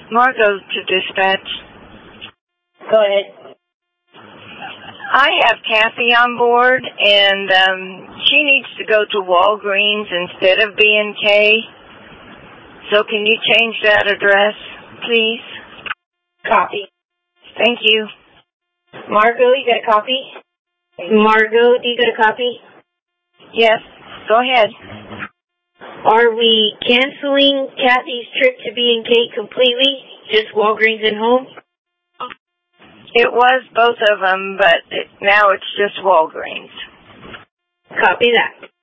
Margot to dispatch. Go ahead. I have Kathy on board, and she needs to go to Walgreens instead of B&K. So can you change that address, please? Copy. Thank you. Margot, you got a copy? Margot, do you got a copy? Yes, go ahead. Are we canceling Kathy's trip to B&K completely? Just Walgreens and home? It was both of them, but now it's just Walgreens. Copy that.